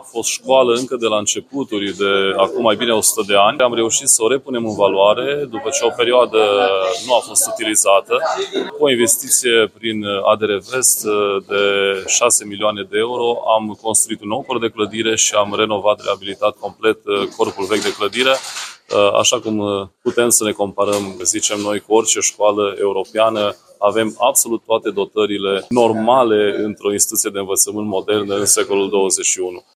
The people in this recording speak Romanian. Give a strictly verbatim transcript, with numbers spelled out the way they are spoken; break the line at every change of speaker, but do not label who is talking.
fost școală încă de la începuturi, de acum mai bine o sută de ani. Am reușit să o repunem în valoare după ce o perioadă nu a fost utilizată, cu o investiție prin A D R Vest de șase milioane de euro. Am construit un nou corp de clădire și am renovat, reabilitat complet corpul vechi de clădire, așa cum putem să ne comparăm, zicem noi, cu orice școală europeană. Avem absolut toate dotările normale într-o instituție de învățământ modernă în secolul douăzeci și unu.